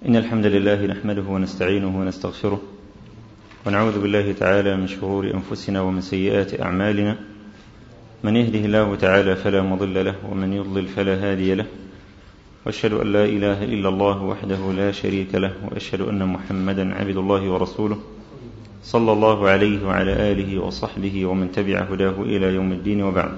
إن الحمد لله نحمده ونستعينه ونستغفره ونعوذ بالله تعالى من شرور أنفسنا ومن سيئات أعمالنا. من يهده الله تعالى فلا مضل له ومن يضلل فلا هادي له، وأشهد أن لا إله إلا الله وحده لا شريك له، وأشهد أن محمدا عبد الله ورسوله صلى الله عليه وعلى آله وصحبه ومن تبع هداه إلى يوم الدين. وبعد،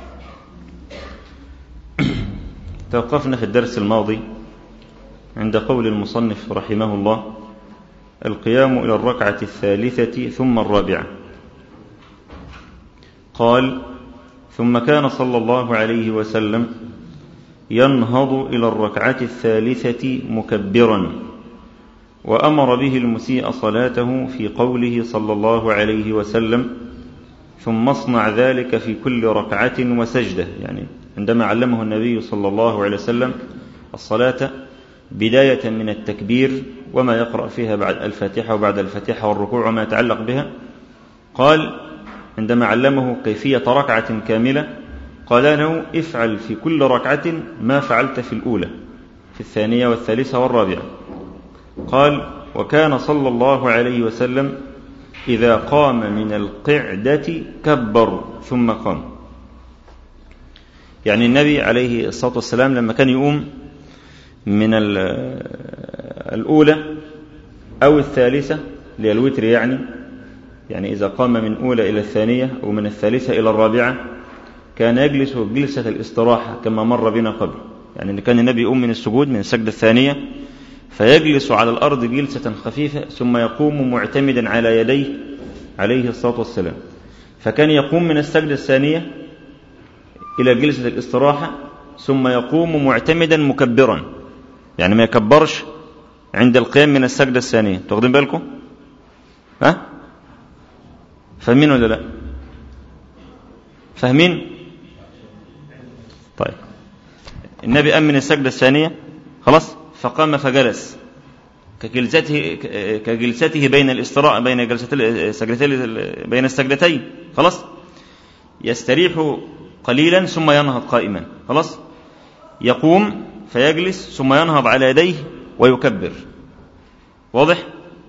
توقفنا في الدرس الماضي عند قول المصنف رحمه الله: القيام إلى الركعة الثالثة ثم الرابعة. قال: ثم كان صلى الله عليه وسلم ينهض إلى الركعة الثالثة مكبرا، وأمر به المسيء صلاته في قوله صلى الله عليه وسلم: ثم اصنع ذلك في كل ركعة وسجدة. يعني عندما علمه النبي صلى الله عليه وسلم الصلاة بداية من التكبير وما يقرأ فيها بعد الفاتحة وبعد الفاتحة والركوع وما يتعلق بها، قال عندما علمه كيفية ركعة كاملة قال له: افعل في كل ركعة ما فعلت في الأولى، في الثانية والثالثة والرابعة. قال: وكان صلى الله عليه وسلم إذا قام من القعدة كبر ثم قام. يعني النبي عليه الصلاة والسلام لما كان يقوم من الأولى أو الثالثة للوتر، يعني إذا قام من أولى إلى الثانية أو من الثالثة إلى الرابعة كان يجلس جلسة الاستراحة كما مر بنا قبل. يعني اللي كان النبي يقوم من السجود من السجدة الثانية فيجلس على الأرض جلسة خفيفة ثم يقوم معتمدا على يديه عليه الصلاة والسلام. فكان يقوم من السجدة الثانية إلى جلسة الاستراحة ثم يقوم معتمدا مكبرا، يعني ما يكبرش عند القيام من السجدة الثانية. تاخدين بالكم؟ فاهمين ولا لا؟ فاهمين؟ طيب، النبي قام من السجدة الثانية خلاص، فقام فجلس كجلسته بين الاستراحة بين السجدتين خلاص، يستريح قليلا ثم ينهض قائما خلاص، يقوم فيجلس ثم ينهض على يديه ويكبر. واضح؟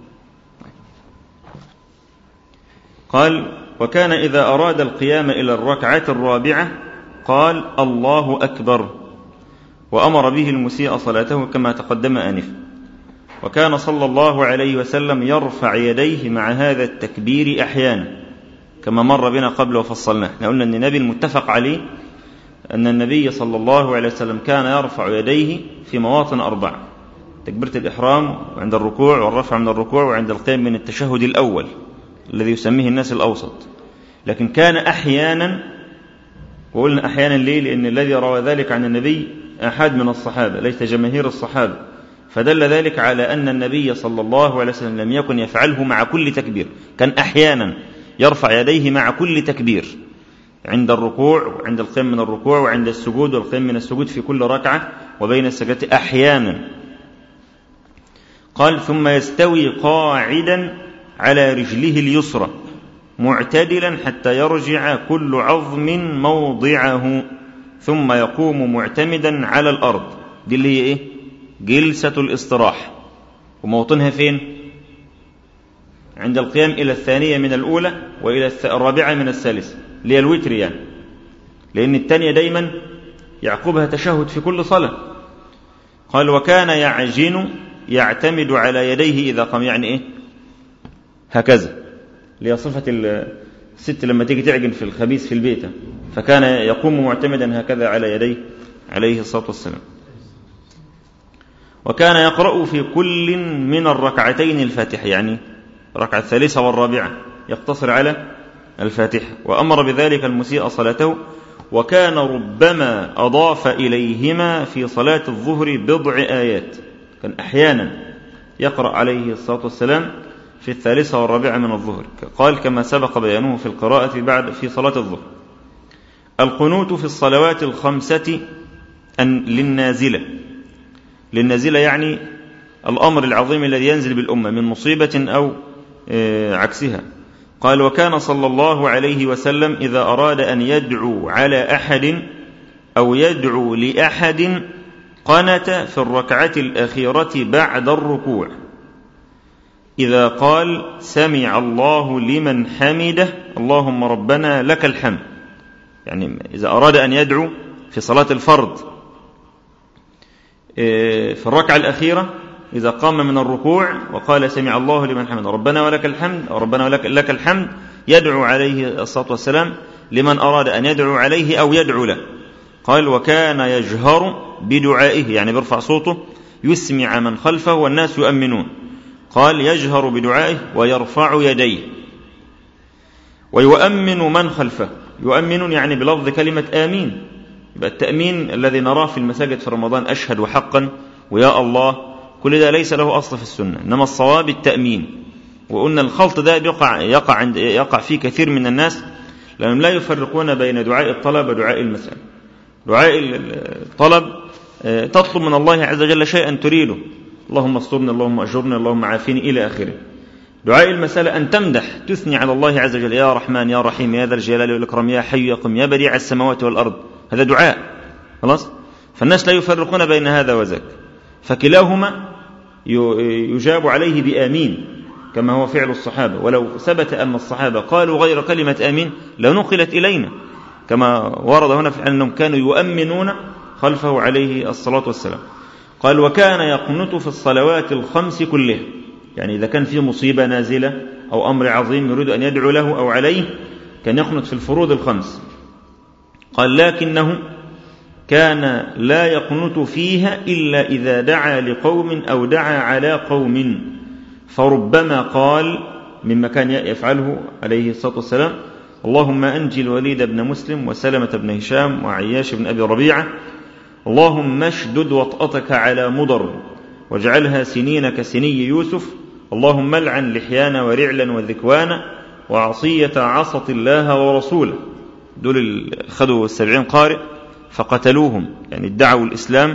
قال: وكان إذا أراد القيام إلى الركعة الرابعة قال: الله أكبر، وأمر به المسيء صلاته كما تقدم آنفا. وكان صلى الله عليه وسلم يرفع يديه مع هذا التكبير أحيانا كما مر بنا قبل وفصلناه. احنا قلنا أن النبي المتفق عليه أن النبي صلى الله عليه وسلم كان يرفع يديه في مواطن 4: تكبيرة الإحرام وعند الركوع والرفع من الركوع وعند القيام من التشهد الأول الذي يسميه الناس الأوسط. لكن كان أحيانا، وقلنا أحيانا ليه؟ لأن الذي روى ذلك عن النبي أحد من الصحابة ليس جماهير الصحابة، فدل ذلك على أن النبي صلى الله عليه وسلم لم يكن يفعله مع كل تكبير، كان أحيانا يرفع يديه مع كل تكبير عند الركوع وعند القيام من الركوع وعند السجود والقيام من السجود في كل ركعة وبين السجدتين أحيانا. قال: ثم يستوي قاعدا على رجله اليسرى معتدلا حتى يرجع كل عظم موضعه ثم يقوم معتمدا على الأرض. دي اللي هي إيه؟ جلسة الاستراحة. وموطنها فين؟ عند القيام إلى الثانية من الأولى وإلى الرابعة من الثالثة، اللي هي الوتر يعني، لأن الثانية دايما يعقبها تشهد في كل صلاة. قال: وكان يعجن يعتمد على يديه إذا قام. يعني إيه؟ هكذا، اللي هي صفة الست لما تيجي تعجن في الخبيث في البيت، فكان يقوم معتمدا هكذا على يديه عليه الصلاة والسلام. وكان يقرأ في كل من الركعتين الفاتحة، يعني ركعة الثالثة والرابعة يقتصر على الفاتحة. وأمر بذلك المسيء صلاته، وكان ربما أضاف إليهما في صلاة الظهر 10 آيات. كان أحيانا يقرأ عليه الصلاة والسلام في الثالثة والرابعة من الظهر، قال كما سبق بيانه في القراءة بعد في صلاة الظهر. القنوت في الصلوات الخمسة للنازلة يعني الأمر العظيم الذي ينزل بالأمة من مصيبة أو عكسها. قال: وكان صلى الله عليه وسلم إذا أراد أن يدعو على أحد أو يدعو لأحد قنت في الركعة الأخيرة بعد الركوع إذا قال سمع الله لمن حمده اللهم ربنا لك الحمد. يعني إذا أراد أن يدعو في صلاة الفرض في الركعة الأخيرة إذا قام من الركوع وقال سمع الله لمن حمده ربنا ولك الحمد أو ربنا لك الحمد، يدعو عليه الصلاة والسلام لمن أراد أن يدعو عليه أو يدعو له. قال وكان يجهر بدعائه، يعني بيرفع صوته يسمع من خلفه والناس يؤمنون. قال يجهر بدعائه ويرفع يديه ويؤمن من خلفه. يؤمن يعني بلفظ كلمة آمين. يبقى التأمين الذي نراه في المساجد في رمضان أشهد وحقا ويا الله، كل ده ليس له أصل في السنة، إنما الصواب التأمين. وقلنا الخلط ده يقع فيه كثير من الناس لأنهم لا يفرقون بين دعاء الطلب ودعاء المسألة. دعاء الطلب تطلب من الله عز وجل شيئا تريده، اللهم استرني اللهم أجرني اللهم عافيني إلى آخره. دعاء المسألة أن تمدح تثني على الله عز وجل يا رحمن يا رحيم يا ذا الجلال والإكرام يا حي يا قيوم يا بديع السماوات والأرض، هذا دعاء خلاص. فالناس لا يفرقون بين هذا وذاك، فكلاهما يجاب عليه بآمين كما هو فعل الصحابة. ولو ثبت أن الصحابة قالوا غير كلمة آمين لنقلت إلينا كما ورد هنا في أنهم كانوا يؤمنون خلفه عليه الصلاة والسلام. قال وكان يقنت في الصلوات الخمس كلها، يعني إذا كان في مصيبة نازلة أو أمر عظيم يريد أن يدعو له أو عليه كان يقنت في الفروض الخمس. قال لكنه كان لا يقنت فيها إلا إذا دعا لقوم أو دعا على قوم، فربما قال مما كان يفعله عليه الصلاة والسلام اللهم أنجي الوليد بن مسلم وسلمة بن هشام وعياش بن أبي ربيعة، اللهم اشدد وطأتك على مضر واجعلها سنين كسني يوسف، اللهم العن لحيان ورعلا وذكوان وعصية عصت الله ورسوله. دول خدوا 70 قارئ فقتلوهم، يعني ادعوا الإسلام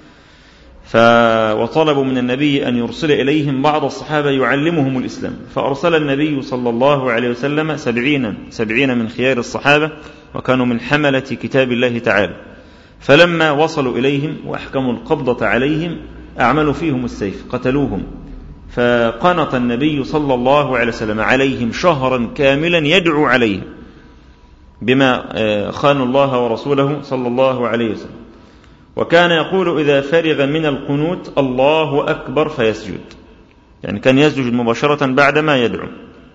وطلبوا من النبي أن يرسل إليهم بعض الصحابة يعلمهم الإسلام، فأرسل النبي صلى الله عليه وسلم 70 من خيار الصحابة وكانوا من حملة كتاب الله تعالى. فلما وصلوا إليهم وأحكموا القبضة عليهم أعملوا فيهم السيف قتلوهم. فقنط النبي صلى الله عليه وسلم عليهم شهرا كاملا يدعو عليهم بما خانوا الله ورسوله صلى الله عليه وسلم. وكان يقول إذا فرغ من القنوت الله أكبر فيسجد، يعني كان يسجد مباشرة بعدما يدعو.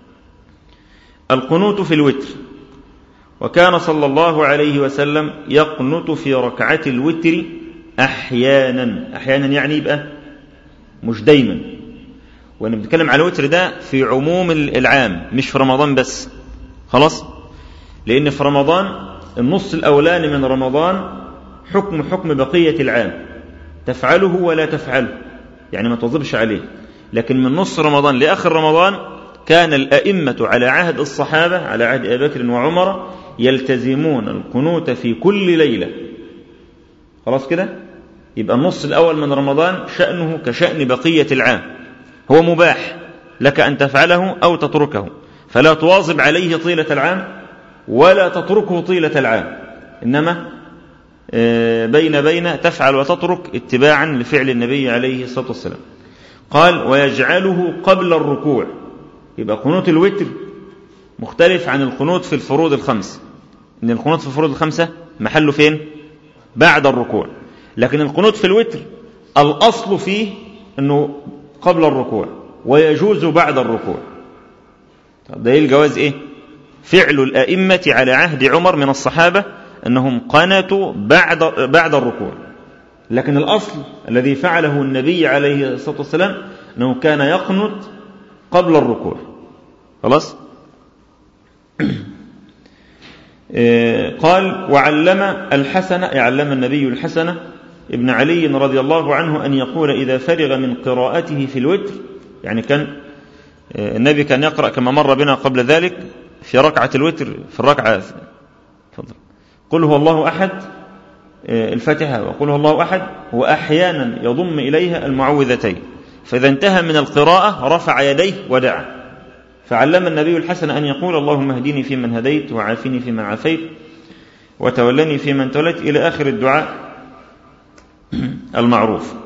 القنوت في الوتر، وكان صلى الله عليه وسلم يقنت في ركعة الوتر أحيانا يعني يبقى مش دايما، وأنا بنتكلم على الوتر ده في عموم العام مش في رمضان بس خلاص، لأن في رمضان النص الأولاني من رمضان حكم بقية العام، تفعله ولا تفعله، يعني ما توظبش عليه. لكن من نص رمضان لآخر رمضان كان الأئمة على عهد الصحابة على عهد أبي بكر وعمر يلتزمون القنوت في كل ليلة خلاص كده. يبقى النص الأول من رمضان شأنه كشأن بقية العام، هو مباح لك أن تفعله أو تتركه، فلا تواظب عليه طيلة العام ولا تتركه طيلة العام، إنما بين تفعل وتترك اتباعا لفعل النبي عليه الصلاة والسلام. قال ويجعله قبل الركوع. يبقى قنوت الوتر مختلف عن القنوت في الفروض الخمس، إن القنوت في الفروض الخمسة محله فين؟ بعد الركوع، لكن القنوت في الوتر الأصل فيه أنه قبل الركوع ويجوز بعد الركوع. دليل الجواز إيه؟ فعل الأئمة على عهد عمر من الصحابة أنهم قنتوا بعد الركوع، لكن الأصل الذي فعله النبي عليه الصلاة والسلام أنه كان يقنت قبل الركوع خلاص. قال وعلم الحسن، يعلم النبي الحسن ابن علي رضي الله عنه أن يقول إذا فرغ من قراءته في الوتر، يعني كان النبي كان يقرأ كما مر بنا قبل ذلك في ركعة الوتر في الركعة قل هو الله أحد الفاتحة وقل هو الله أحد، وأحيانا يضم إليها المعوذتين، فإذا انتهى من القراءة رفع يديه ودعا. فعلم النبي الحسن أن يقول اللهم اهدني فيمن هديت وعافني فيمن عافيت وتولني فيمن توليت إلى آخر الدعاء المعروف.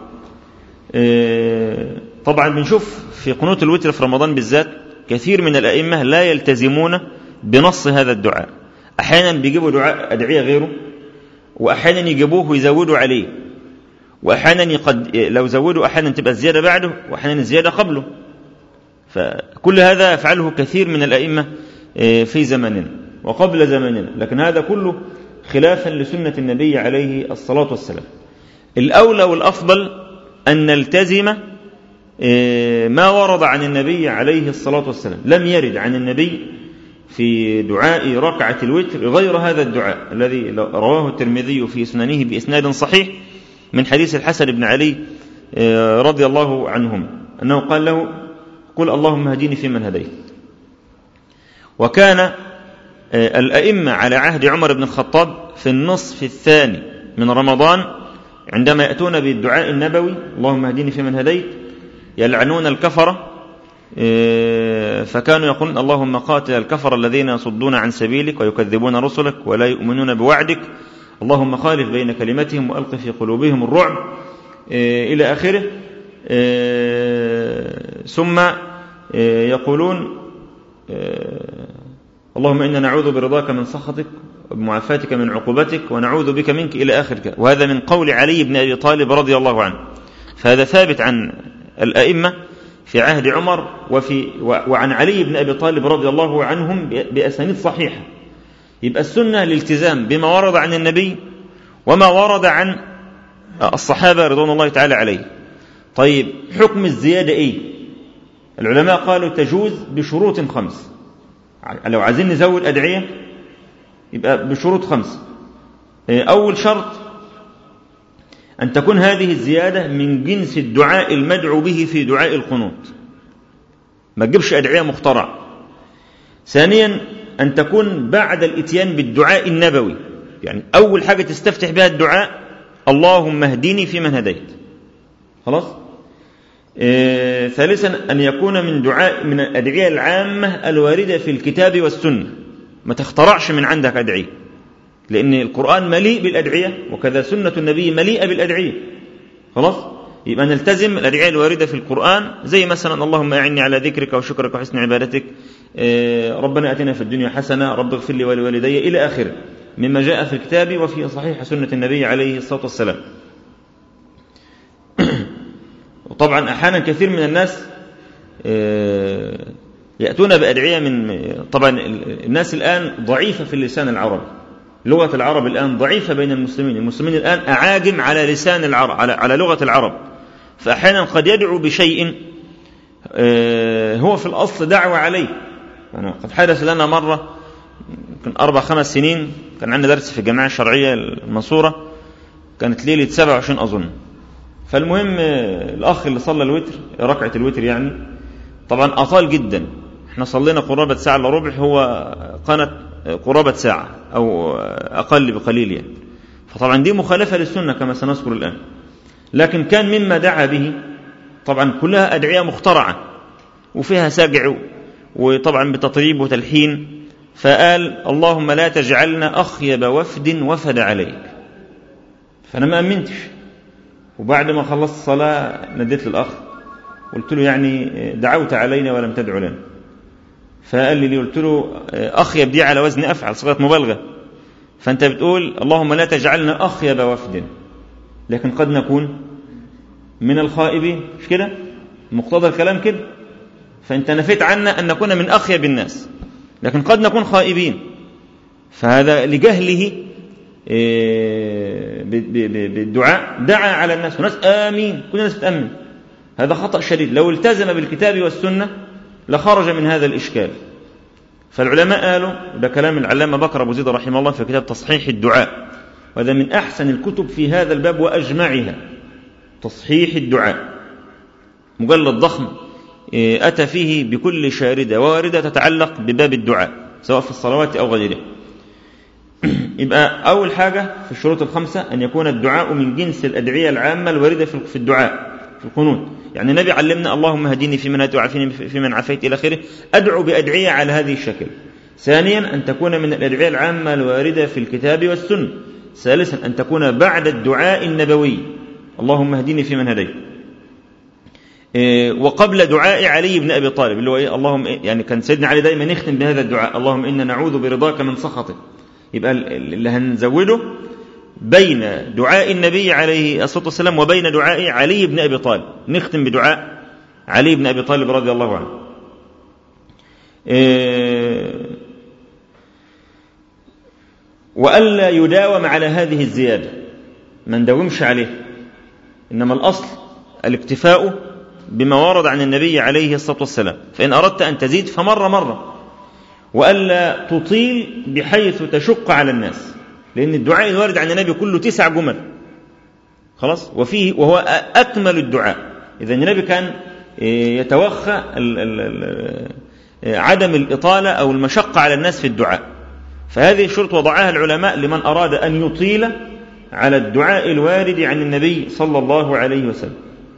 طبعا بنشوف في قنوت الوتر في رمضان بالذات كثير من الأئمة لا يلتزمون بنص هذا الدعاء، أحيانا بيجيبوا دعاء أدعية غيره، وأحيانا يجيبوه ويزودوا عليه، وأحيانا لو زودوا أحيانا تبقى الزيادة بعده، وأحيانا الزيادة قبله. فكل هذا يفعله كثير من الأئمة في زماننا وقبل زماننا، لكن هذا كله خلافا لسنة النبي عليه الصلاة والسلام. الأولى والأفضل أن نلتزم ما ورد عن النبي عليه الصلاة والسلام. لم يرد عن النبي في دعاء ركعة الوتر غير هذا الدعاء الذي رواه الترمذي في سننه بإسناد صحيح من حديث الحسن بن علي رضي الله عنهم أنه قال له: قل اللهم اهدني فيمن هديت. وكان الأئمة على عهد عمر بن الخطاب في النصف الثاني من رمضان عندما يأتون بالدعاء النبوي اللهم اهدني فيمن هديت يلعنون الكفرة، فكانوا يقولون: اللهم قاتل الكفر الذين يصدون عن سبيلك ويكذبون رسلك ولا يؤمنون بوعدك، اللهم خالف بين كلمتهم وألق في قلوبهم الرعب، إلى آخره. ثم يقولون: اللهم إنا نعوذ برضاك من سخطك وبمعافاتك من عقوبتك ونعوذ بك منك، إلى آخره. وهذا من قول علي بن أبي طالب رضي الله عنه. فهذا ثابت عن الأئمة في عهد عمر وعن علي بن أبي طالب رضي الله عنهم بأسانيد صحيحة. يبقى السنة الالتزام بما ورد عن النبي وما ورد عن الصحابة رضوان الله تعالى عليه. طيب، حكم الزيادة إيه؟ العلماء قالوا تجوز بشروط 5. لو عايزين نزود أدعية يبقى بشروط 5. أول شرط أن تكون هذه الزيادة من جنس الدعاء المدعو به في دعاء القنوت، ما تجيبش أدعية مخترعة. ثانيا أن تكون بعد الإتيان بالدعاء النبوي، يعني أول حاجة تستفتح بها الدعاء اللهم اهدني فيمن هديت، خلاص. ثالثا أن يكون من الأدعية العامة الواردة في الكتاب والسنة، ما تخترعش من عندك أدعية، لأن القرآن مليء بالأدعية وكذا سنة النبي مليئة بالأدعية، خلاص. يبقى نلتزم الأدعية الواردة في القرآن، زي مثلا اللهم أعني على ذكرك وشكرك وحسن عبادتك، ربنا أتنا في الدنيا حسنة، رب اغفر لي ولوالدي، إلى آخره، مما جاء في الكتاب وفي صحيح سنة النبي عليه الصلاة والسلام. وطبعا أحيانا كثير من الناس يأتون بأدعية طبعا الناس الآن ضعيفة في اللسان العربي، لغة العرب الآن ضعيفة بين المسلمين الآن أعاجم على لسان العرب، على لغة العرب. فأحيانا قد يدعو بشيء هو في الأصل دعوة عليه. قد حدث لنا مرة يمكن 4-5 سنين، كان عندنا درس في الجامعة الشرعية المنصورة، كانت ليلة 27 أظن. فالمهم الأخ اللي صلى الوتر ركعة الوتر يعني طبعا أطال جدا، احنا صلينا قرابة ساعة إلا ربع، هو قنت قرابة ساعة أو أقل بقليل يعني. فطبعا دي مخالفة للسنة كما سنذكر الآن. لكن كان مما دعا به طبعا كلها أدعية مخترعة وفيها سجع وطبعا بتطريب وتلحين، فقال اللهم لا تجعلنا أخيب وفد وفد عليك. فأنا ما أمنتش، وبعد ما خلصت الصلاة نديت للأخ قلت له يعني دعوت علينا ولم تدعو لنا. فقال لي قلت له أخيب دي على وزن أفعل، صيغة مبالغة، فأنت بتقول اللهم لا تجعلنا أخيب وفد، لكن قد نكون من الخائبين، مش كده؟ مقتضى الكلام كده. فأنت نفيت عنا أن نكون من أخيب الناس، لكن قد نكون خائبين. فهذا لجهله بالدعاء دعا على الناس والناس آمين، كل الناس تأمن. هذا خطأ شديد، لو التزم بالكتاب والسنة لخرج من هذا الإشكال. فالعلماء قالوا، ده كلام العلامة بكر أبو زيد رحمه الله في كتاب تصحيح الدعاء، وهذا من أحسن الكتب في هذا الباب وأجمعها، تصحيح الدعاء، مجلد ضخم أتى فيه بكل شاردة وواردة تتعلق بباب الدعاء سواء في الصلوات أو غيرها. يبقى أول حاجة في الشروط 5 أن يكون الدعاء من جنس الأدعية العامة الواردة في الدعاء في القنوت. يعني النبي علمنا اللهم هديني فيمن هديت وعافيني فيمن عافيت إلى آخره، أدعو بأدعية على هذه الشكل. ثانيا أن تكون من الأدعية العامة الواردة في الكتاب والسنة. ثالثا أن تكون بعد الدعاء النبوي، اللهم اهدني فيمن هديت. وقبل دعاء علي بن أبي طالب اللي هو إيه؟ اللهم يعني كان سيدنا علي دائما يختم بهذا الدعاء: اللهم إنا نعوذ برضاك من سخطك. يبقى اللي هنزوده بين دعاء النبي عليه الصلاة والسلام وبين دعاء علي بن أبي طالب، نختم بدعاء علي بن أبي طالب رضي الله عنه. وألا يداوم على هذه الزيادة، ما نداومش عليه، إنما الأصل الاكتفاء بما ورد عن النبي عليه الصلاة والسلام، فإن أردت أن تزيد فمرة، وألا تطيل بحيث تشق على الناس، لأن الدعاء الوارد عن النبي كله 9 جمل خلاص، وهو أكمل الدعاء. إذا النبي كان يتوخى عدم الإطالة أو المشقة على الناس في الدعاء، فهذه الشروط وضعها العلماء لمن أراد أن يطيل على الدعاء الوارد عن النبي صلى الله عليه وسلم.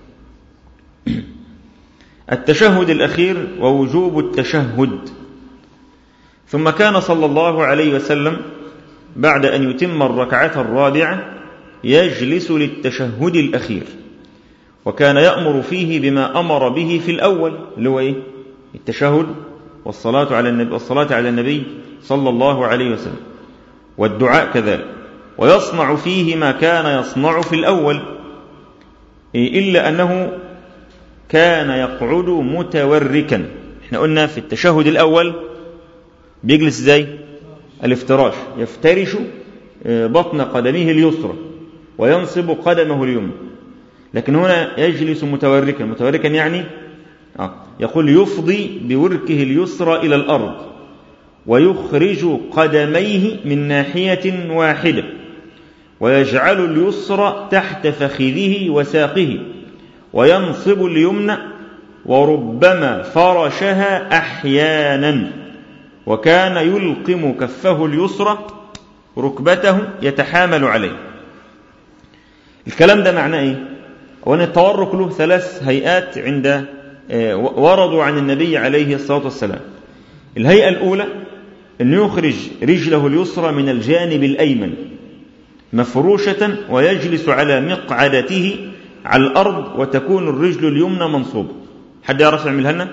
التشهد الأخير ووجوب التشهد. ثم كان صلى الله عليه وسلم بعد أن يتم الركعة الرابعة يجلس للتشهد الأخير، وكان يأمر فيه بما أمر به في الأول اللي هو إيه؟ التشهد والصلاة على النبي صلى الله عليه وسلم، والدعاء كذلك، ويصنع فيه ما كان يصنع في الأول، إلا أنه كان يقعد متوركا. احنا قلنا في التشهد الأول بيجلس زي الافتراش، يفترش بطن قدمه اليسرى وينصب قدمه اليمنى، لكن هنا يجلس متوركا يعني يقول يفضي بوركه اليسرى إلى الأرض ويخرج قدميه من ناحية واحدة ويجعل اليسرى تحت فخذه وساقه وينصب اليمنى، وربما فرشها أحيانا، وكان يلقم كفه اليسرى ركبته يتحامل عليه. الكلام ده معناه إيه؟ وأن التورك له 3 هيئات عند وردوا عن النبي عليه الصلاة والسلام. الهيئة الأولى أن يخرج رجله اليسرى من الجانب الأيمن مفروشة ويجلس على مقعدته على الأرض، وتكون الرجل اليمنى منصوبة. حد يعرف يعملها لنا؟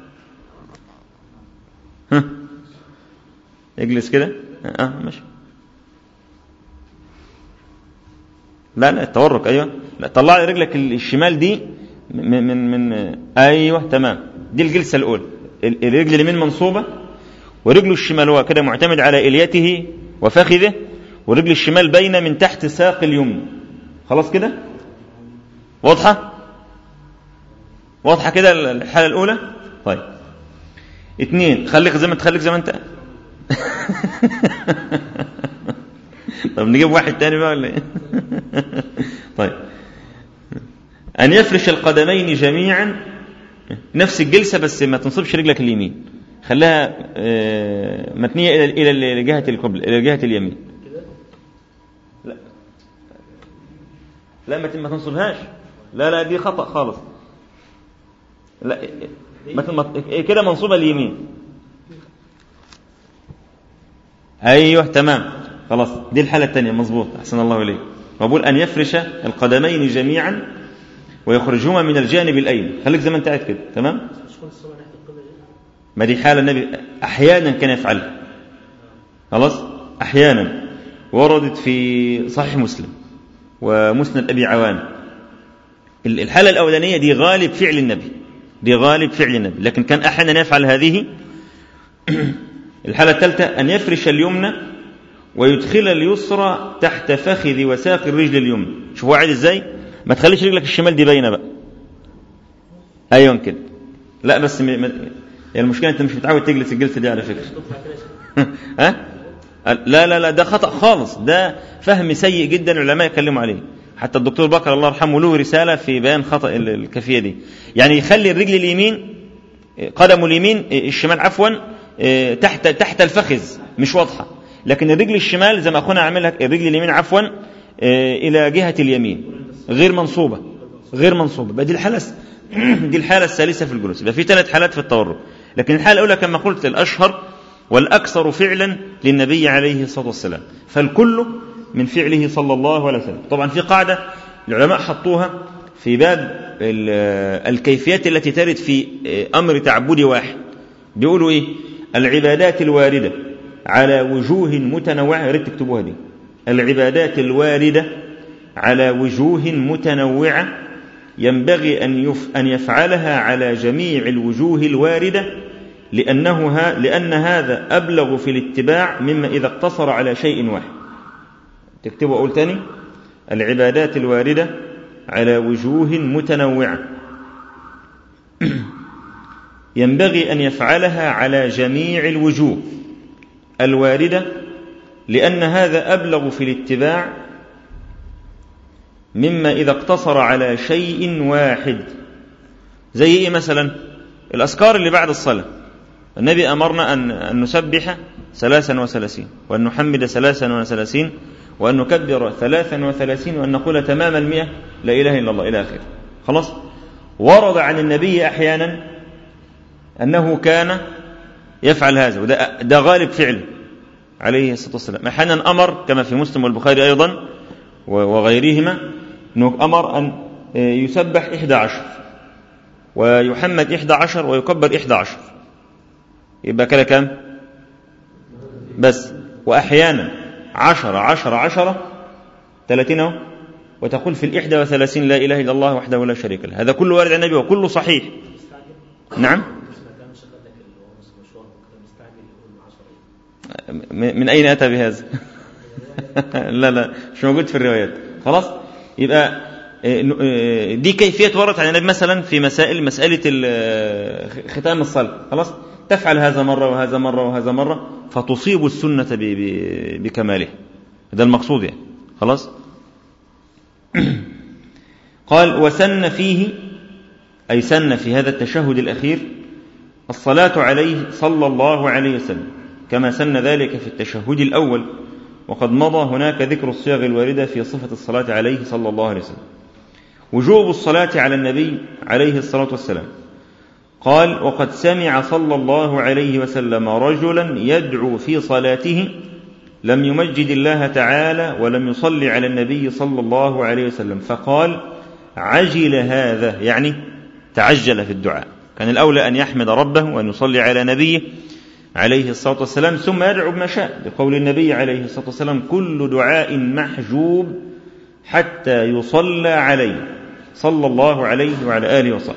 يجلس كده ماشي. لا التورك، أيوة، لا طلع لي رجلك الشمال دي من أيوة تمام، دي الجلسة الأولى. الرجل اليمين منصوبة، ورجله الشمال هو كده معتمد على إليته وفخذه، ورجل الشمال بين من تحت ساق اليمنى. خلاص كده واضحة كده الحالة الأولى. طيب 2، خليك زي ما انت طب نجيب واحد تاني بقى ولا ايه؟ طيب أن يفرش القدمين جميعا، نفس الجلسة بس ما تنصبش رجلك اليمين، خليها متنية إلى جهة القبلة، إلى جهة اليمين. لا ما تنصبهاش، لا دي خطأ خالص. لا كده منصوبة اليمين. أيوه تمام خلاص، دي الحالة الثانية مظبوط، أحسن الله إليك. وأقول أن يفرش القدمين جميعا ويخرجهما من الجانب الأيمن، خليك زي ما أنت قاعد كده تمام. ما دي حالة النبي أحيانا كان يفعلها خلاص، أحيانا وردت في صحيح مسلم ومسند أبي عوان. الحالة الأولانية دي غالب فعل النبي، لكن كان أحيانا يفعل هذه. الحالة الثالثة أن يفرش اليمنى ويدخل اليسرى تحت فخذ وساق الرجل اليمنى. شوفوا قاعد ازاي، ما تخليش رجلك الشمال دي باينه بقى. ايوه كده. لا بس يعني المشكله انت مش متعود تجلس الجلسه دي على فكره. لا ده خطأ خالص، ده فهم سيء جدا العلماء يتكلموا عليه. حتى الدكتور بكر الله يرحمه له رسالة في بيان خطأ الكيفية دي. يعني يخلي الرجل اليمين، قدم اليمين الشمال عفوا تحت الفخذ مش واضحة، لكن الرجل الشمال زي ما أخونا عملها الرجل اليمين عفوا إلى جهة اليمين غير منصوبة. بقى دي الحالة الثالثة في الجلوس. يبقى في 3 حالات في التورك، لكن الحالة الأولى كما قلت الأشهر والأكثر فعلا للنبي عليه الصلاة والسلام، فالكل من فعله صلى الله عليه وسلم. طبعا في قاعدة العلماء حطوها في باب الكيفيات التي ترد في أمر تعبدي واحد. بيقولوا إيه؟ العبادات الواردة على وجوه متنوعة، يريد تكتبوها دي، العبادات الواردة على وجوه متنوعة ينبغي أن يفعلها على جميع الوجوه الواردة لأن هذا أبلغ في الاتباع مما إذا اقتصر على شيء واحد. تكتبوا أقول تاني، العبادات الواردة على وجوه متنوعة ينبغي أن يفعلها على جميع الوجوه الواردة لأن هذا أبلغ في الاتباع مما إذا اقتصر على شيء واحد. زي إيه مثلا؟ الأذكار اللي بعد الصلاة، النبي أمرنا أن نسبح 33 وأن نحمد 33 وأن نكبر 33 وأن نقول تمام 100 لا إله إلا الله إلى آخره. خلاص؟ ورد عن النبي أحيانا أنه كان يفعل هذا، وده غالب فعله عليه الصلاة والسلام. أحيانا أمر كما في مسلم والبخاري أيضا وغيرهما أنه أمر أن يسبح 11 ويحمد 11 ويكبر 11، يبقى كده كام؟ بس. وأحيانا 10 30 وتقول في 31 لا إله إلا الله وحده لا شريك له. هذا كله وارد عن النبي وكله صحيح. نعم. من أين أتى بهذا؟ لا مش موجود في الروايات. خلاص، يبقى دي كيفية وردت عن النبي مثلا في مسألة ختام الصلاة. خلاص، تفعل هذا مرة وهذا مرة وهذا مرة فتصيب السنة بكمالها. هذا المقصود يعني. خلاص. قال وسن فيه، أي سن في هذا التشهد الأخير الصلاة عليه صلى الله عليه وسلم كما سن ذلك في التشهد الأول، وقد مضى هناك ذكر الصيغ الواردة في صفة الصلاة عليه صلى الله عليه وسلم. وجوب الصلاة على النبي عليه الصلاة والسلام. قال وقد سمع صلى الله عليه وسلم رجلا يدعو في صلاته لم يمجد الله تعالى ولم يصلي على النبي صلى الله عليه وسلم فقال عجل هذا، يعني تعجل في الدعاء. كان الأولى أن يحمد ربه وأن يصلي على نبيه عليه الصلاة والسلام ثم يدعو بما شاء، بقول النبي عليه الصلاة والسلام كل دعاء محجوب حتى يصلى عليه صلى الله عليه وعلى آله وصحبه.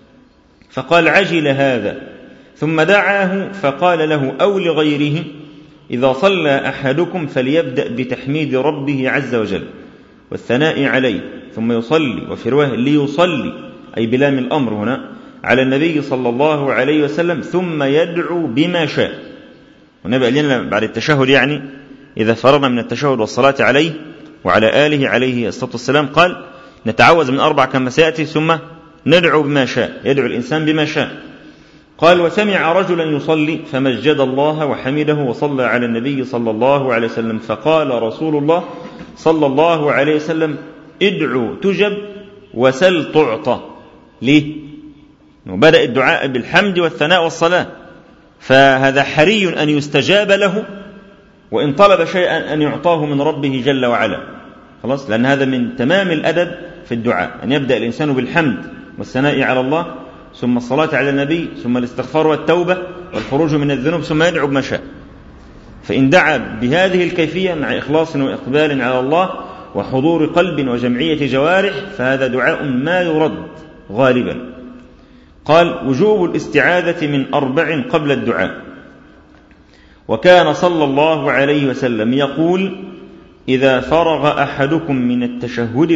فقال عجل هذا، ثم دعاه فقال له أو لغيره إذا صلى أحدكم فليبدأ بتحميد ربه عز وجل والثناء عليه ثم يصلي، وفي رواية ليصلي أي بلام الأمر هنا على النبي صلى الله عليه وسلم ثم يدعو بما شاء. والنبي قال لنا بعد التشهد، يعني إذا فرغنا من التشهد والصلاة عليه وعلى آله عليه الصلاة والسلام قال نتعوذ من 4 كما سيأتي ثم ندعو بما شاء، يدعو الإنسان بما شاء. قال وسمع رجلا يصلي فمجد الله وحمده وصلى على النبي صلى الله عليه وسلم فقال رسول الله صلى الله عليه وسلم ادعو تجب وسل تعطى. ليه؟ بدأ الدعاء بالحمد والثناء والصلاة، فهذا حري أن يستجاب له وإن طلب شيئا أن يعطاه من ربه جل وعلا. خلاص، لأن هذا من تمام الأدب في الدعاء أن يبدأ الإنسان بالحمد والثناء على الله ثم الصلاة على النبي ثم الاستغفار والتوبة والخروج من الذنوب ثم يدعو بما شاء. فإن دعا بهذه الكيفية مع إخلاص وإقبال على الله وحضور قلب وجمعية جوارح فهذا دعاء ما يرد غالبا. قال وجوب الاستعاذة من 4 قبل الدعاء. وكان صلى الله عليه وسلم يقول إذا فرغ أحدكم من التشهد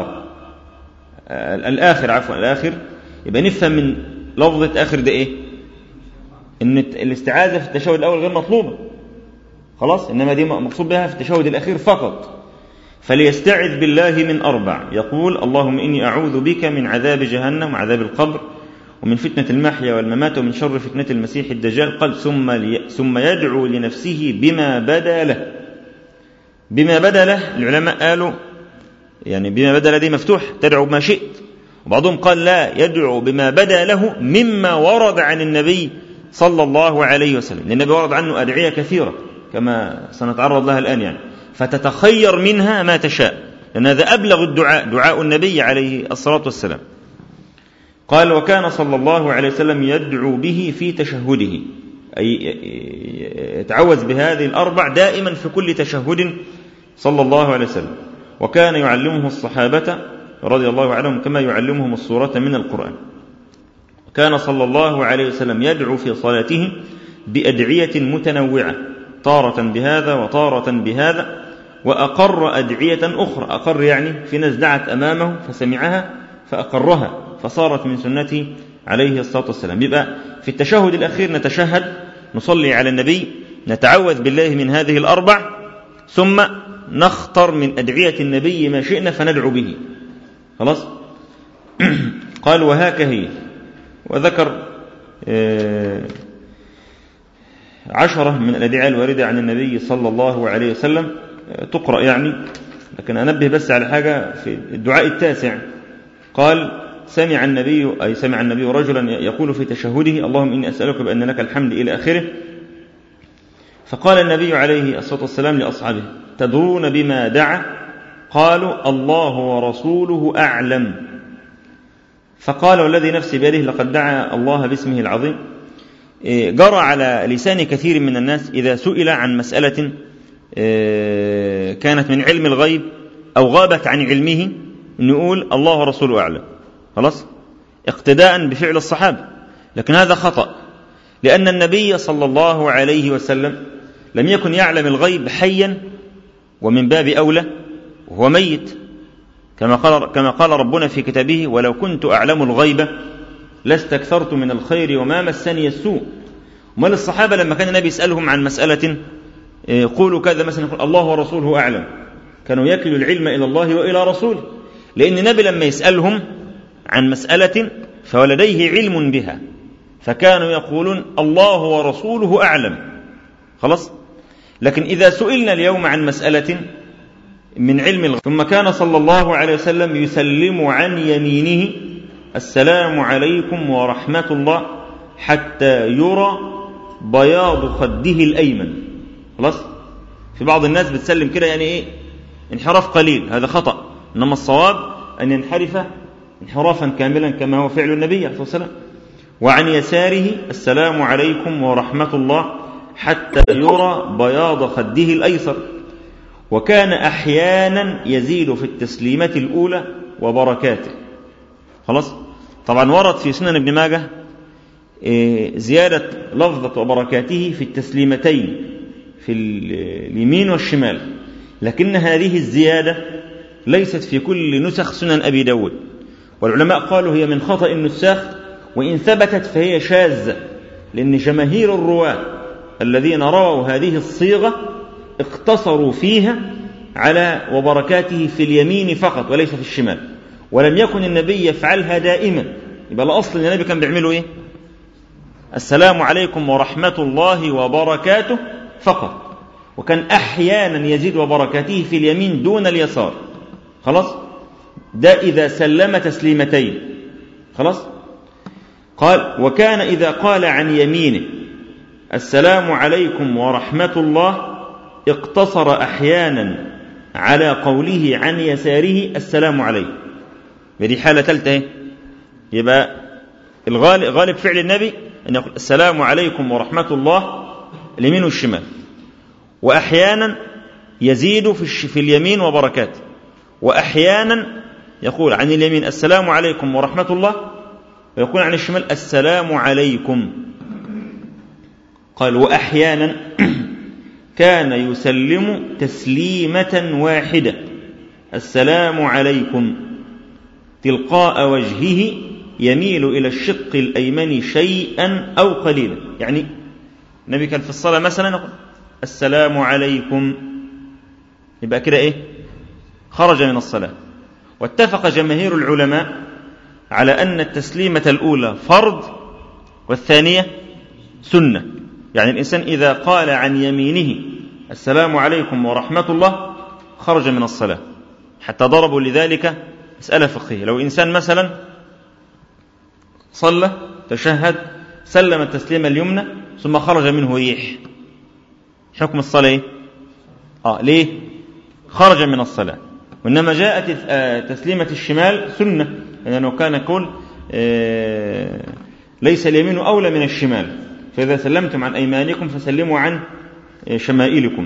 الآخر يبقى نفهم من لفظة آخر ده إيه؟ إن الاستعاذة في التشهد الأول غير مطلوبة. خلاص، إنما دي مقصود بها في التشهد الأخير فقط. فليستعذ بالله من 4 يقول اللهم إني أعوذ بك من عذاب جهنم وعذاب القبر ومن فتنة المحيا والممات ومن شر فتنة المسيح الدجال. قال ثم يدعو لنفسه بما بدا له. بما بدا له العلماء قالوا يعني بما بدا له دي مفتوح تدعو بما شئت، وبعضهم قال لا، يدعو بما بدا له مما ورد عن النبي صلى الله عليه وسلم، لأن النبي ورد عنه أدعية كثيرة كما سنتعرض لها الآن يعني، فتتخير منها ما تشاء. لأن هذا أبلغ الدعاء، دعاء النبي عليه الصلاة والسلام. قال وكان صلى الله عليه وسلم يدعو به في تشهده، أي يتعوذ بهذه الأربع دائما في كل تشهد صلى الله عليه وسلم. وكان يعلمه الصحابة رضي الله عنهم كما يعلمهم السورة من القرآن. كان صلى الله عليه وسلم يدعو في صلاته بأدعية متنوعة، تارة بهذا وتارة بهذا، وأقر أدعية أخرى. أقر يعني في ناس دعت أمامه فسمعها فأقرها، فصارت من سنته عليه الصلاة والسلام. يبقى في التشهد الأخير نتشهد، نصلي على النبي، نتعوذ بالله من هذه الأربع، ثم نختر من أدعية النبي ما شئنا فندعو به. خلاص. قال وهاك هي، وذكر 10 من الأدعية الواردة عن النبي صلى الله عليه وسلم تقرأ يعني، لكن أنبه بس على حاجة في الدعاء التاسع. قال سمع النبي رجلا يقول في تشهده اللهم إني أسألك بأن لك الحمد إلى آخره. فقال النبي عليه الصلاة والسلام لأصحابه تدرون بما دعا؟ قالوا الله ورسوله أعلم. فقال والذي نفسي بيده لقد دعا الله باسمه العظيم. جرى على لسان كثير من الناس إذا سئل عن مسألة كانت من علم الغيب أو غابت عن علمه نقول الله ورسوله أعلم، خلاص، اقتداء بفعل الصحابة. لكن هذا خطأ، لأن النبي صلى الله عليه وسلم لم يكن يعلم الغيب حيا، ومن باب أولى وهو ميت، كما قال ربنا في كتابه ولو كنت أعلم الغيب لاستكثرت من الخير وما مسني السوء. وما للصحابة لما كان النبي يسألهم عن مسألة قولوا كذا مثلا، يقول الله ورسوله أعلم، كانوا يكلوا العلم إلى الله وإلى رسوله، لأن النبي لما يسألهم عن مسألة فولديه علم بها، فكانوا يقولون الله ورسوله أعلم، خلاص. لكن إذا سئلنا اليوم عن مسألة من علم الغيب ثم كان صلى الله عليه وسلم يسلم عن يمينه السلام عليكم ورحمة الله حتى يرى بياض خده الأيمن، خلاص. في بعض الناس بتسلم كده يعني إيه انحراف قليل، هذا خطأ، إنما الصواب أن ينحرف انحرافا كاملا كما هو فعل النبي عليه الصلاة والسلام. وعن يساره السلام عليكم ورحمة الله حتى يرى بياض خده الأيسر. وكان أحيانا يزيد في التسليمة الأولى وبركاته، خلاص. طبعا ورد في سنن ابن ماجه زيادة لفظة وبركاته في التسليمتين في اليمين والشمال، لكن هذه الزيادة ليست في كل نسخ سنن أبي داود، والعلماء قالوا هي من خطأ النساخ، وإن ثبتت فهي شاذة، لأن جماهير الرواة الذين رووا هذه الصيغة اقتصروا فيها على وبركاته في اليمين فقط وليس في الشمال، ولم يكن النبي يفعلها دائما. يبقى الأصل أن النبي كان بيعمله إيه؟ السلام عليكم ورحمة الله وبركاته فقط، وكان أحيانا يزيد وبركاته في اليمين دون اليسار، خلاص. ده إذا سلم تسليمتين، خلاص. قال وكان إذا قال عن يمينه السلام عليكم ورحمة الله اقتصر أحيانا على قوله عن يساره السلام عليكم. ودي حالة ثالثة. يبقى غالب فعل النبي أن يقول السلام عليكم ورحمة الله اليمين والشمال، وأحيانا يزيد في اليمين وبركاته، وأحيانا يقول عن اليمين السلام عليكم ورحمة الله، ويقول عن الشمال السلام عليكم. قال وأحيانا كان يسلم تسليمة واحدة السلام عليكم تلقاء وجهه يميل إلى الشق الأيمن شيئا أو قليلا. يعني النبي كان في الصلاة مثلا يقول السلام عليكم، يبقى كده إيه؟ خرج من الصلاة. واتفق جماهير العلماء على أن التسليمة الأولى فرض والثانية سنة. يعني الإنسان إذا قال عن يمينه السلام عليكم ورحمة الله خرج من الصلاة، حتى ضربوا لذلك مسألة فقهية. لو إنسان مثلا صلى تشهد سلم التسليم اليمنى ثم خرج منه ريح، حكم الصلاة إيه؟ ليه؟ خرج من الصلاة، وإنما جاءت تسليمة الشمال سنة، لأنه كان يقول ليس اليمين أولى من الشمال، فإذا سلمتم عن أيمانكم فسلموا عن شمائلكم.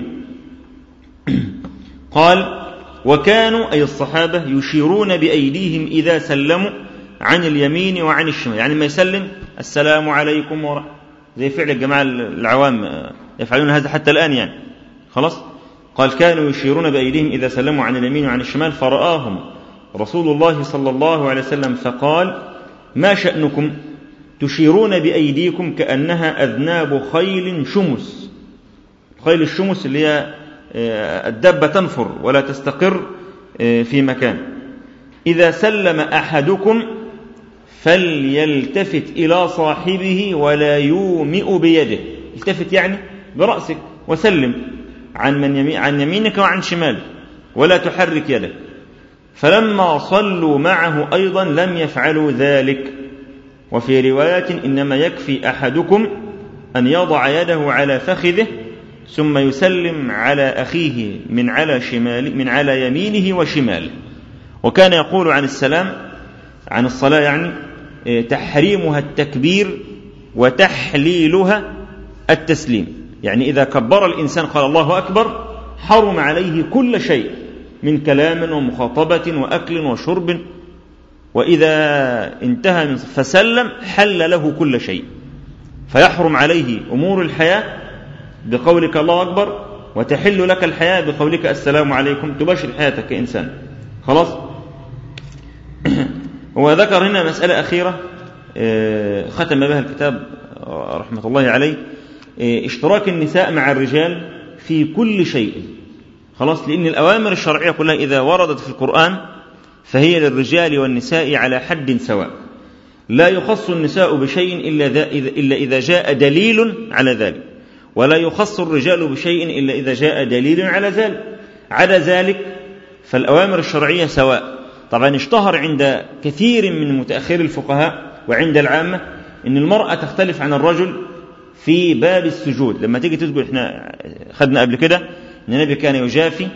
قال وكانوا أي الصحابة يشيرون بأيديهم إذا سلموا عن اليمين وعن الشمال، يعني ما يسلم السلام عليكم زي فعل الجماعة العوام يفعلون هذا حتى الآن يعني خلاص. قال كانوا يشيرون بأيديهم إذا سلموا عن اليمين وعن الشمال، فرآهم رسول الله صلى الله عليه وسلم فقال ما شأنكم تشيرون بأيديكم كأنها أذناب خيل شمس. خيل الشمس اللي هي الدابة تنفر ولا تستقر في مكان. إذا سلم أحدكم فليلتفت إلى صاحبه ولا يومئ بيده، التفت يعني برأسك وسلم عن يمينك وعن شمالك ولا تحرك يدك. فلما صلوا معه أيضا لم يفعلوا ذلك. وفي رواية إنما يكفي أحدكم أن يضع يده على فخذه ثم يسلم على أخيه من على يمينه وشماله. وكان يقول عن السلام عن الصلاة يعني تحريمها التكبير وتحليلها التسليم، يعني إذا كبر الإنسان قال الله أكبر حرم عليه كل شيء من كلام ومخاطبة وأكل وشرب، وإذا انتهى فسلم حل له كل شيء، فيحرم عليه أمور الحياة بقولك الله أكبر، وتحل لك الحياة بقولك السلام عليكم، تباشر حياتك كإنسان خلاص. وذكر هنا مسألة أخيرة ختم بها الكتاب رحمة الله عليه، اشتراك النساء مع الرجال في كل شيء خلاص، لأن الأوامر الشرعية كلها إذا وردت في القرآن فهي للرجال والنساء على حد سواء، لا يخص النساء بشيء إلا إذا جاء دليل على ذلك، ولا يخص الرجال بشيء إلا إذا جاء دليل على ذلك. على ذلك فالأوامر الشرعية سواء. طبعا اشتهر عند كثير من متأخر الفقهاء وعند العامة أن المرأة تختلف عن الرجل في باب السجود. لما تيجي تسجد، احنا خدنا قبل كده أن النبي كان يجافي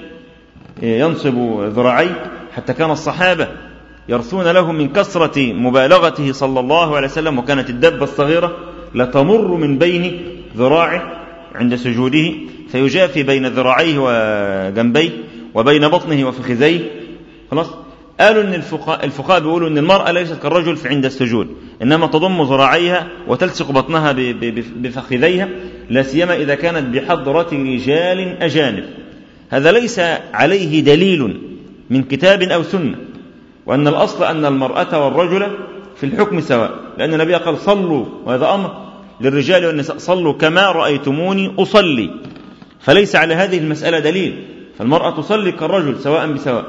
ينصب ذراعيه، حتى كان الصحابة يرثون له من كثرة مبالغته صلى الله عليه وسلم، وكانت الدبة الصغيرة لتمر من بين ذراعه عند سجوده، فيجافي بين ذراعيه وجنبيه وبين بطنه وفخذيه خلاص. قالوا ان الفقهاء بيقولوا ان المرأة ليست كالرجل في عند السجود، انما تضم ذراعيها وتلصق بطنها بفخذيها، لا سيما اذا كانت بحضرة رجال اجانب. هذا ليس عليه دليل من كتاب او سنة، وان الاصل ان المرأة والرجل في الحكم سواء، لان النبي قال صلوا، وهذا امر للرجال والنساء، صلوا كما رأيتموني اصلي، فليس على هذه المسألة دليل، فالمرأة تصلي كالرجل سواء بسواء.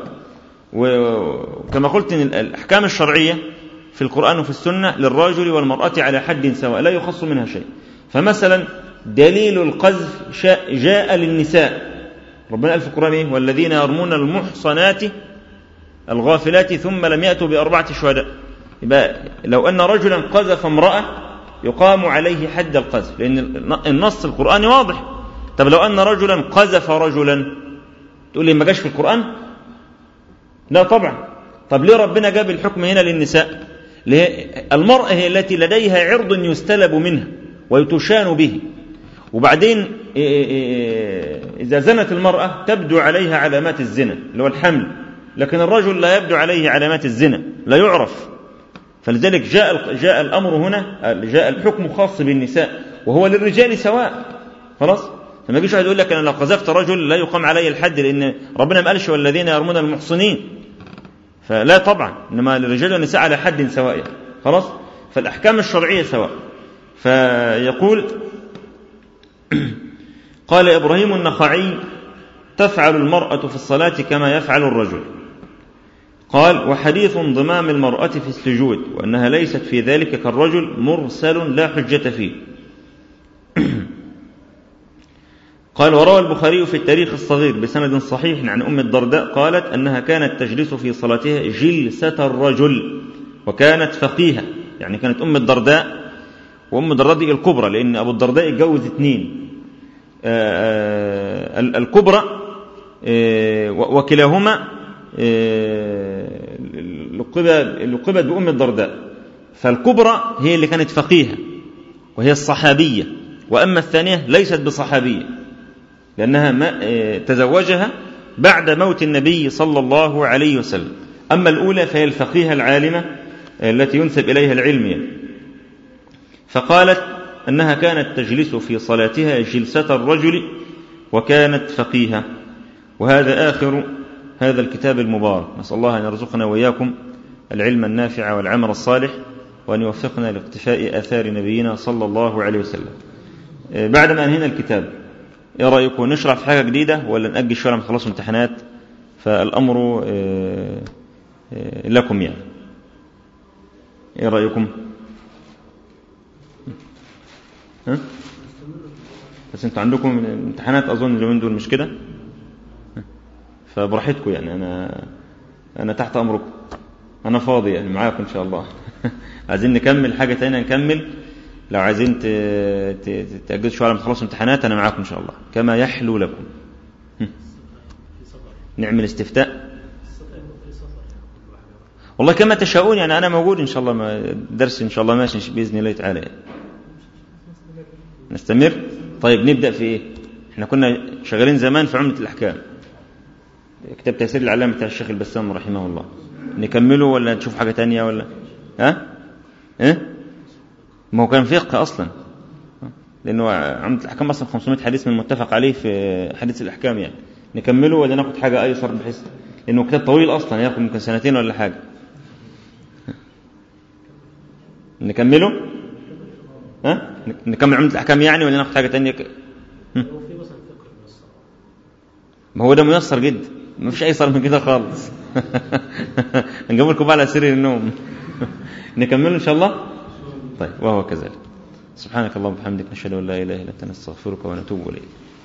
وكما قلت إن الأحكام الشرعية في القرآن وفي السنة للرجل والمرأة على حد سواء لا يخص منها شيء. فمثلا دليل القذف جاء للنساء، ربنا قال في القرآن إيه؟ والذين يرمون المحصنات الغافلات ثم لم يأتوا بأربعة شهداء. يبقى لو أن رجلا قذف امرأة يقام عليه حد القذف، لأن النص القرآني واضح. طب لو أن رجلا قذف رجلا تقول لي ما جاش في القرآن؟ لا طبعا. طب ليه ربنا جاب الحكم هنا للنساء؟ المرأة هي التي لديها عرض يستلب منها ويتشان به، وبعدين إذا زنت المرأة تبدو عليها علامات الزنا اللي هو الحمل، لكن الرجل لا يبدو عليه علامات الزنا، لا يعرف. فلذلك جاء الأمر هنا، جاء الحكم خاص بالنساء وهو للرجال سواء خلاص. فما يجيش واحد يقول لك أنا لو قذفت رجل لا يقام علي الحد، لأن ربنا ما قالش والذين يرمون المحصنين، فلا طبعا، إنما للرجال والنساء على حد سواء خلاص. فالأحكام الشرعية سواء. فيقول قال إبراهيم النخعي تفعل المرأة في الصلاة كما يفعل الرجل. قال وحديث انضمام المرأة في السجود وأنها ليست في ذلك كالرجل مرسل لا حجة فيه. قال وروى البخاري في التاريخ الصغير بسند صحيح عن أم الدرداء قالت أنها كانت تجلس في صلاتها جلسة الرجل، وكانت فقيهة، يعني كانت أم الدرداء، وأم الدرداء دي الكبرى، لأن أبو الدرداء يتجوز 2 الكبرى، وكلاهما لقبت بأم الدرداء، فالكبرى هي اللي كانت فقيهة وهي الصحابية، وأما الثانية ليست بصحابية لأنها تزوجها بعد موت النبي صلى الله عليه وسلم. أما الأولى فهي الفقيهة العالمة التي ينسب إليها العلم يعني. فقالت أنها كانت تجلس في صلاتها جلسة الرجل وكانت فقيهة. وهذا آخر هذا الكتاب المبارك، نسأل الله أن يرزقنا وإياكم العلم النافع والعمل الصالح، وأن يوفقنا لاقتفاء آثار نبينا صلى الله عليه وسلم. بعد ما أنهينا الكتاب، إيه رأيكم نشرح في حاجة جديدة ولا نأجل شوية من خلاص امتحانات؟ فالأمر لكم يعني. إيه رأيكم؟ بس أنتوا عندكم امتحانات أظن اليومين دول، مش كده؟ فبراحتكم يعني، أنا تحت أمركم، أنا فاضي يعني معاكم إن شاء الله. عايزين نكمل حاجة تانية نكمل، لو عايزين تأجلوا شوية من خلاص امتحانات أنا معاكم إن شاء الله كما يحلو لكم. نعمل استفتاء والله كما تشاءون يعني، أنا موجود إن شاء الله، درس إن شاء الله ماشي بإذن الله تعالى. نستمر. طيب نبدأ في إيه؟ إحنا كنا شغالين زمان في عمدة الأحكام، كتاب تيسير العلامة بتاع الشيخ البسام رحمه الله، نكمله ولا نشوف حاجة تانية ولا ما هو كان فقه أصلا، لأنه عمدة الأحكام أصلا 500 حديث من المتفق عليه في حديث الأحكام يعني. نكمله ولا ناخد حاجة أيسر بحيث لأنه كتاب طويل أصلا ياخد ممكن سنتين ولا حاجة. نكمله نكمل عمدة الأحكام يعني ولا ناخد حاجة تانية ما هو ده ميسر جدا، ما فيش أيسر من كده خالص. نجيب لكم على سرير النوم. نكمله إن شاء الله. طيب وهو كذلك. سبحانك اللهم وبحمدك نشهد أن لا إله إلا أنت نستغفرك ونتوب إليك.